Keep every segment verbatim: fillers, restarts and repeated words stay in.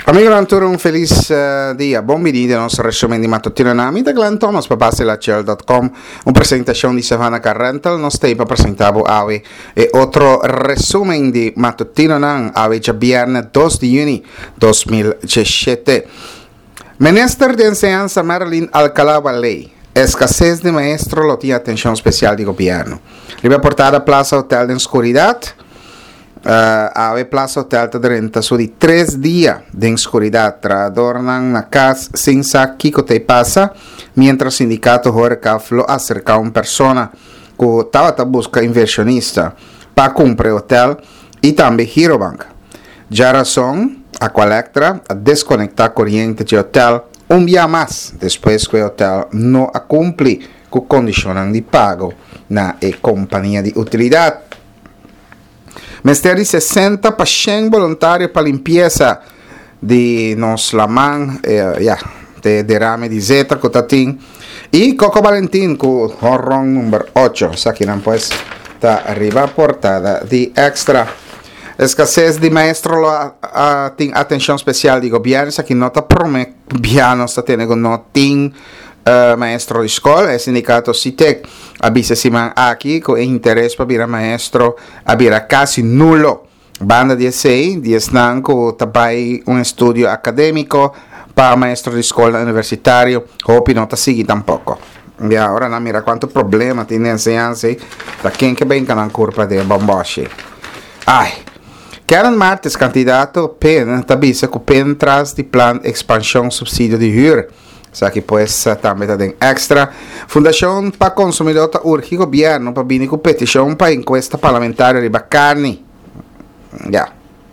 Amigo Lanturo, un feliz uh, dia. Bom venire al nostro resumen di mattutino nami da Glenn Thomas per passelaciel punto com. Una presentazione di Savannah Carrental. Nos tempo presentavo avi e otro resumen di mattutino nan avi già viernes dos de junio duemiladiciassette. Minister de Enseñanza Marilyn Alcalá Valle. Escasez de maestro lo tiene atención especial del gobierno. Riba portada a Plaza Hotel de Oscuridad. Uh, ave Plaza Hotel de renta su di tres días de inscuridad adornan la casa sin saber qué pasa mientras sindicato Horecaf lo acerca a una persona que estaba a buscar inversionista para comprar hotel y también Girobank. Ya razón a colectra a desconectar corriente de hotel un día más después que el hotel no a cumplir con condiciones de pago na e compañía de utilidad. Mesteri sessenta pacientes voluntários para limpeza de nos laman, eh, yeah, de derrame de zeta que tatin e Coco Valentín com horror número ocho. Aqui não pues está arriba portada de extra. Escassez de maestro lo tem atenção especial de governo. Aqui nota promete piano está tendo no tem Uh, maestro de escola, é sindicato Citec avisa siman aqui com interesse para virar maestro a virar quase nulo. Banda de sei, de estão com também um estudo acadêmico para maestro de escola universitário, hope não está seguindo tampouco. E agora não mira quanto problema tem na ensinança da quem que vem com a curva de bomboche. Ai, Karen Martes, candidato P E N, avisa que o P E N traz de plano de expansão subsídio de huur. Aqui pues também tem extra. Fundação para Consumidor urge governo para vir com petição para encuesta parlamentar de carne. Já.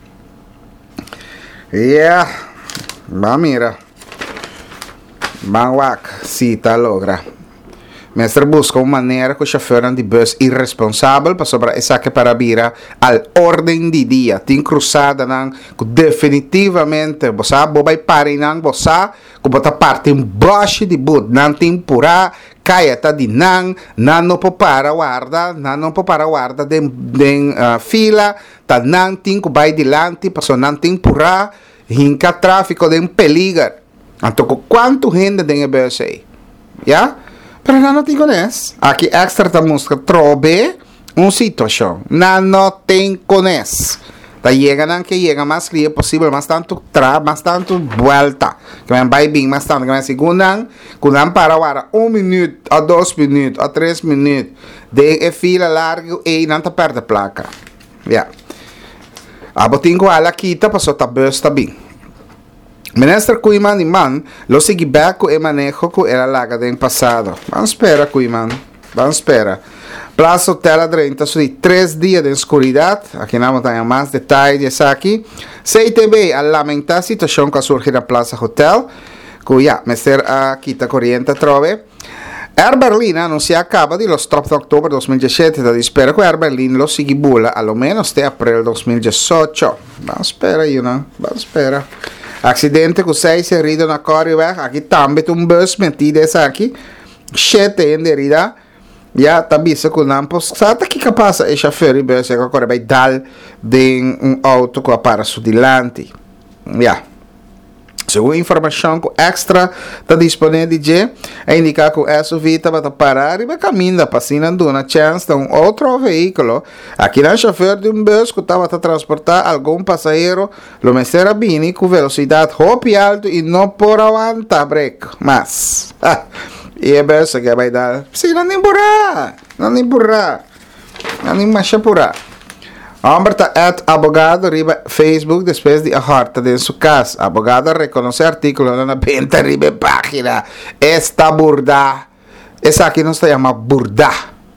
Yeah. Vamos mira. Vamos se tá logra. Mestre busca uma maneira que o chofer de bus irresponsável para sobrar essa que para vira al ordem de dia. Tem cruzada não que definitivamente você vai parar não você que bota parte em baixo de bud não tem pura caia tá de não não não para guarda não não para guarda de de uh, fila tá não tem que vai delante para não tem pura hinca tráfico de perigo. Então quanto gente tem bus aí? Já? Pero não tem conhece. Aqui extra tá mostra trobe uma situação. Não não tem conhece. Tá chega não que chega mais clear possível, mas tanto tra, mas tanto volta. Que vai bem, mas tanto que vai segunda, quando para agora um minuto, a dois minutos, a três minutos, de fila larga e não tá perto da placa. Já. A botinho ela quita passou tá bus tá bem. Minister Kuiman e man lo segui back e manejo que era laga do passado. Vamos esperar Kuiman. Vamos esperar. Plaza Hotel Adrenta su de três dias de escuridad. Aqui não tem mais detalhes aqui. C T V a lamentar a situação que surge na Plaza Hotel. Que já, Mister a quita corriente trove. Air Berlin anuncia acaba de los tropos de octubre dos mil diecisiete. Da espera que Air Berlin lo segui bula a lo menos de abril dos mil dieciocho. Vamos esperar, you know. Vamos esperar. Accidente com seis heridos na Corribach. Aqui também um bus metido aqui. Sete heridos. Já está visto que não sabe que capaz é chofer e bus que agora vai dar de um auto que para su delante. Já. Segundo informação que extra está disponível, é indicar que o S U V vai parar e vai caminhar passando uma chance de um outro veículo. Aqui no chofer de um bus que estava a transportar algum passageiro, lo mesera bini com velocidade hopi alto e não por aguantar break. Mas, ah, e é bus que vai dar, sim, não empurrar, não empurrar, não empurrar. Hombre está at abogado riba Facebook depois de a harta de sua casa. Abogado reconoce artículo na venta riba página. Esta burda. Essa aqui não se chama burda.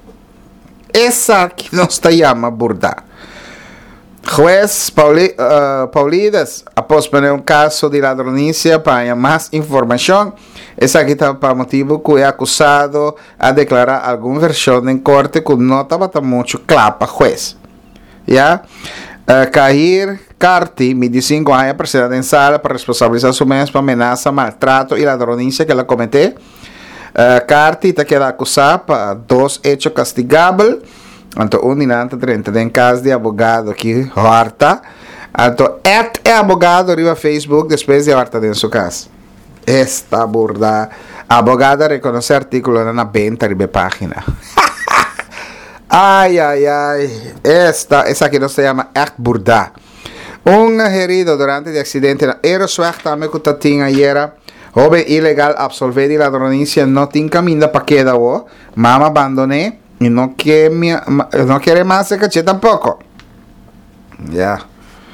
Essa aqui não se chama burda. Juez Pauli, uh, Paulidas, após poner um caso de ladronícia para mais informação, essa aqui está para motivo que é acusado a declarar alguma versão em corte que não estava muito clara para juez. Ya, uh, Kahir Carti, vinte e cinco anos, presidente em sala para responsabilizar sua mesma ameaça, maltrato e ladronícia que ela cometeu. Uh, Carti está queda acusado por dois hechos castigáveis, então um inante trinta em caso de abogado que horta Então, é abogado arriba Facebook depois de horta dentro de sua casa. Esta burda. A abogada reconhece artículo na venta arriba página. Ai, ai, ai. Esta, essa aqui não se chama echt burda. Um herido durante o acidente na Aeroswag também que tinha ayer. Joven ilegal absolver de ladronícia não tem caminho para queda o. Mama abandoné e não quer não quer mais se caché tampoco. Yeah.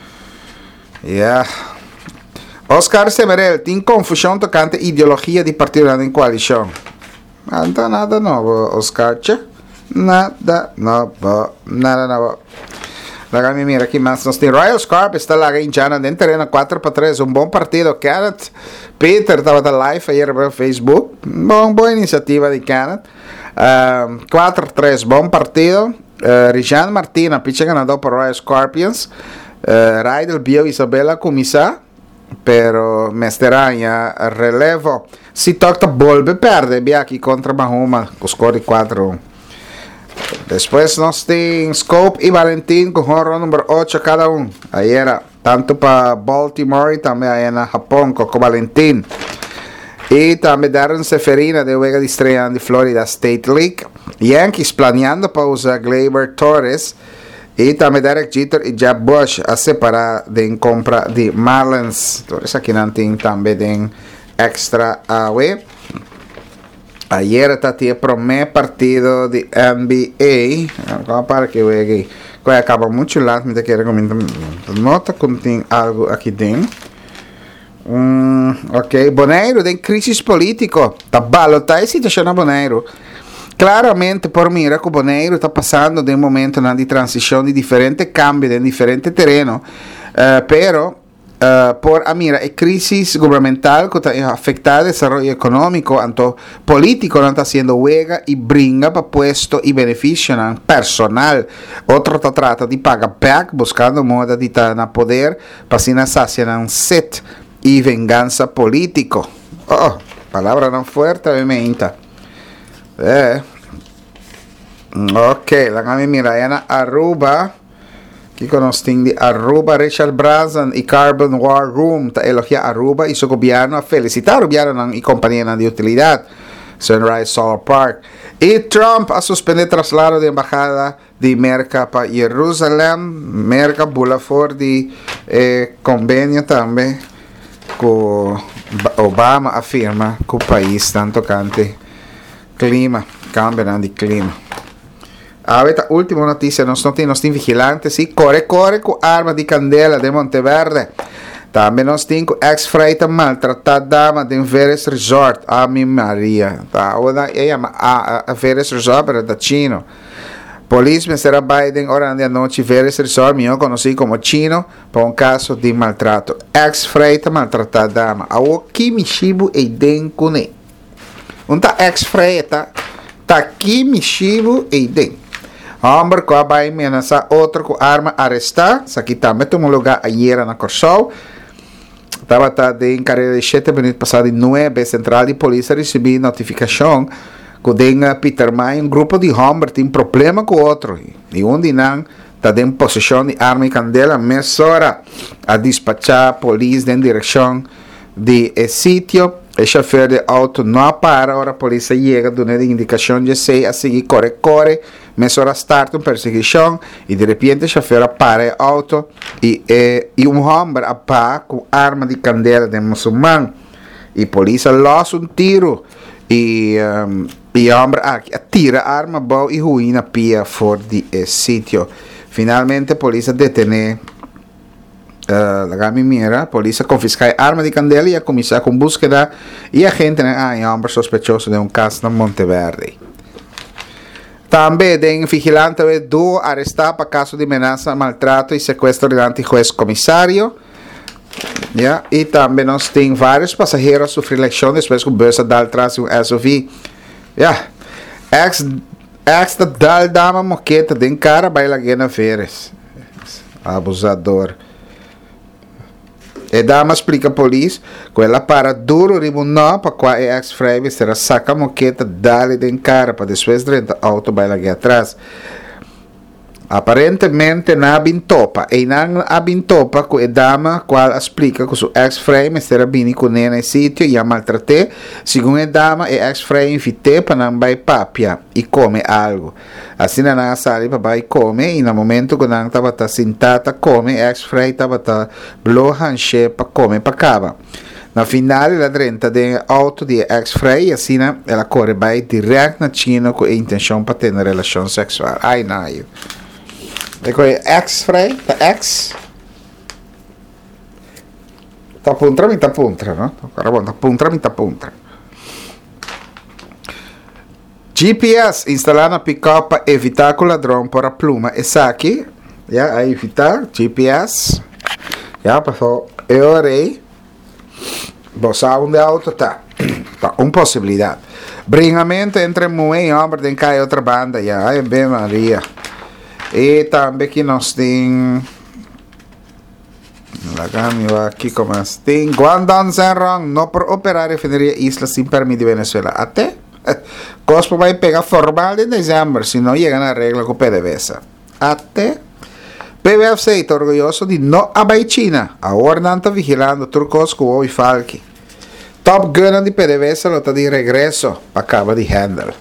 Yeah. Oscar Semerel tem confusão tocante ideologia de partido em coalição. Nada, nada novo, Oscar. Nada novo, nada novo. Laga me mira aqui mais. Nós temos Royal Scarp, está lá em Jana, dentro terreno quatro para três. Um bom partido. Kenneth Peter estava da live ayer no Facebook. Bom, boa iniciativa de Kenneth. Uh, quatro a três, bom partido. Uh, Rijan Martina, pitch ganador por Royal Scorpions. Uh, Raidel Bio Isabela Comissa. Pero Mesteranha relevo. Se toca volve perde. Bia aqui contra Mahoma. Com score quatro a um. Depois nós temos Scope e Valentim com honra número oito cada um. Aí era tanto para Baltimore e também aí na Japão com o Valentim. E também Darren Seferina de Vega de estreia de Florida State League. Yankees planeando para usar Gleyber Torres. E também Derek Jeter e Jeb Bush a separar de compra de Marlins. Torres aqui não tem também de extra away. Ayer está tinha primeiro partido de N B A. Agora para que eu aqui. Que acaba muito lá, me quero comentar. Nota que tem algo aqui dentro. Um, ok, Bonaire tem crise política. Tá balotar a situação na Bonaire. Claramente, por mim, que o Bonaire está passando de um momento de transição de diferentes cambios, de diferentes terrenos. Uh, pero Uh, por a mira a crisis gubernamental que está afectando el desarrollo económico, entonces político no está haciendo huelga y brinca para puesto y beneficio personal. Otro está trata de pagar back buscando moda de estar en poder para si saciar un set y venganza político. Oh, palabra no fuerte, obviamente. Eh. Ok, la gana mira en Aruba. Aqui que nós temos de Aruba, Richard Branson e Carbon War Room está elogiando Aruba e seu governo a felicitar o governo e companhia de utilidade, Sunrise Solar Park. E Trump a suspender traslado de embajada de Merca para Jerusalém, Merca Boulevard de eh, convênio também com Obama afirma que o país está tocante clima, cambio de clima. A esta última notícia, nós não temos vigilantes, e corre, corre com arma de candela de Monteverde. Também nós temos ex-freita maltratada dama de Veres Resort, a minha Maria. Tá? A, a, a Veres Resort era da Chino. Polícia será Biden, hora de noite, Veres Resort, eu conheci como Chino, por um caso de maltrato. Ex-freita maltratada dama. A o Kimishibu e Den Kune. Um tá ex-freita, tá Kimishibu e Den. Homem que vai ameaçar outro com arma arrestar. Isso aqui também tem um lugar ayer na Corsol. Estava de encarregue de sete minutos passado de nove, central de polícia recebeu notificação que tem Peter May, um grupo de homens tem problema com outro. E onde não está em possessão de arma e candela, meia hora a despachar a polícia em direção de sítio. O chofer de auto não para, agora a polícia chega, dando indicação de sei a seguir, corre, corre, meia hora starta uma perseguição e de repente o chofer para o auto e, e, e um homem apa com arma de candela de muçulmano e a polícia lança um tiro e um, e o homem atira a arma boa e ruína pia fora do sítio. Finalmente a polícia detém Uh, la gamimira, a polícia confisca a arma de candela e a começar com búsqueda e a gente ah, é um homem sospechoso de um caso na Monteverde. Também tem vigilante do arrestar para caso de ameaça, maltrato e sequestro de juiz comissário. Yeah. E também nós temos vários passageiros sofrer lesão depois que o bus dá atrás um S U V. Yeah. Ex, ex da dal dama moqueta de cara baila guena feres. Abusador. E dama explica a polícia que ela para duro ribuno para qual é ex-frame será saca a moqueta dali de cara para depois de auto baila aqui atrás. Aparentemente na bintopa e nang abintopa ku e dama qual explica que su ex-frame estera bini ku nena e sitio e a maltraté, segundo e dama e ex-frame invite pa nang bai papia e come algo. Assim na nang sali pa bai come e na momento ku nang tava ta sintata come ex-frame tava ta blow hanche pa come pa cava. Na finale la trenta de auto di ex-frame e assim ela corre bai direct na chino ku e intenção pa ter relação sexual. Ai naio. Ecco, ex-frame, ex tapuntra mi tapuntra, no? Tapuntra mi tapuntra. G P S instalar na pick-up para evitar que o ladrão por a pluma e saque, já, a evitar, G P S, já, passou, eu orei, boçar onde auto tá, tá, uma possibilidade. Bringamento entre mulher e homem, tem que cair outra banda, já, é bem Maria. E também que nós temos aqui como tem Guangdong Zhenrong não por operar refineria isla sem permiso de Venezuela até Cospo vai pegar formal em dezembro se não chega na regra com P D V S A até P B F C está orgulhoso de não abaixar China agora não está vigilando turcos com o Falque Top Gun de P D V S A está de regresso acaba de handle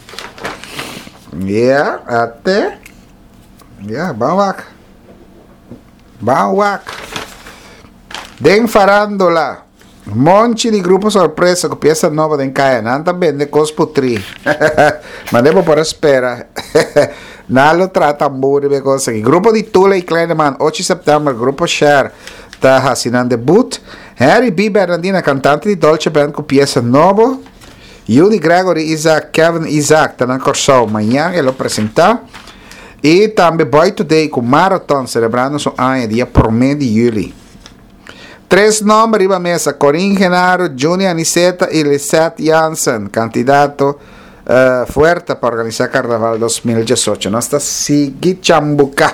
yeah até yeah, bawak. Bawak. Den farandola. Monte di gruppo sorpresa con pieza nuova den caia. Nanta bene cosputri. Ma devo por spera. Nalo tra tamburi be cosa. Il gruppo di Tula e Kleineman otto settembre, gruppo Share. Ta hasinan debut. Harry B. Bernardina, cantante di Dolce Band con pieza nuova. Judy Gregory Isaac, Kevin Isaac, ta na corso amanhã e lo presenta. E também Boy Today com Marathon celebrando seu ano dia primeiro de julho. Três nomes riba mesa: Corinne Genaro, Junior Aniceta e Lisette Janssen, candidato uh, fuerte para organizar Carnaval dois mil e dezoito. Nós está Sigi Chambuca.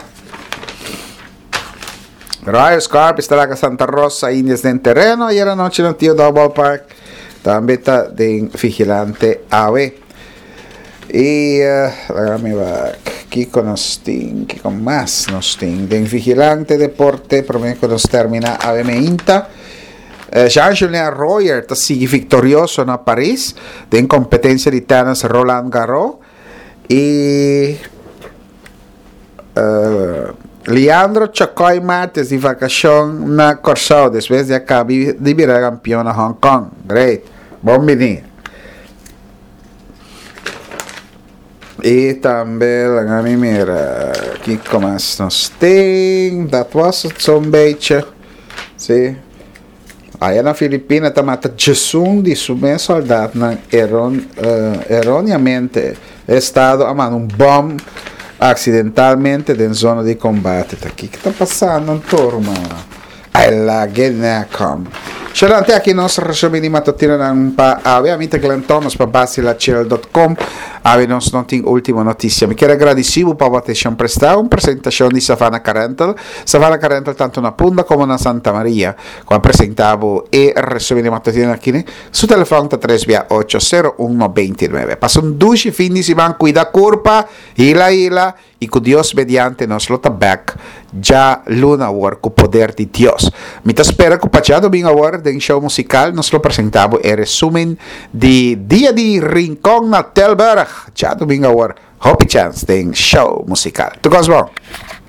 Royal Scarp estará com Santa Rosa, Indias em terreno. E era noite no Tio Double Park. Também está de vigilante A V. E uh, aqui com nós tem, aqui com mais nós tem, de vigilante deporte, provavelmente que nós termina a Inta. Uh, Jean-Julien Royer está sigue vitorioso na Paris, tem competência de tennis Roland Garros. E uh, Leandro Chacoy Martes de vacação na Corsao, depois de acabar de virar campeão na Hong Kong. Great, bom menino. E também a mira aqui como nós tem that was some beach sim aí na Filipina tá mata Jesus de sume soldado na erron uh, erroneamente estado a mano um bom acidentalmente dentro zona de combate tá aqui que tá passando turma aí lá Genacom. C'erano anche i nostri resumini mattutini pa ovviamente Glentonos pa basilachel punto com ave nos noting ultima notizia. Mi chiede agradecivo per aver sempre prestato una presentazione di Savannah Carental. Savannah Carental tanto una Punta come una Santa Maria. Quando presentavo e resumini mattutini qui su telefono tre via otto zero uno ventinove. Passano due fini si van qui da curpa, ila ila e con Dios mediante nos lo back già luna war con poder di Dios. Mi te spero che pacciato bin award del show musical nos lo presentavo e resumen di Dia di Rincón na Telberg. Già bin award Hopi Chance del show musical. Tu cosa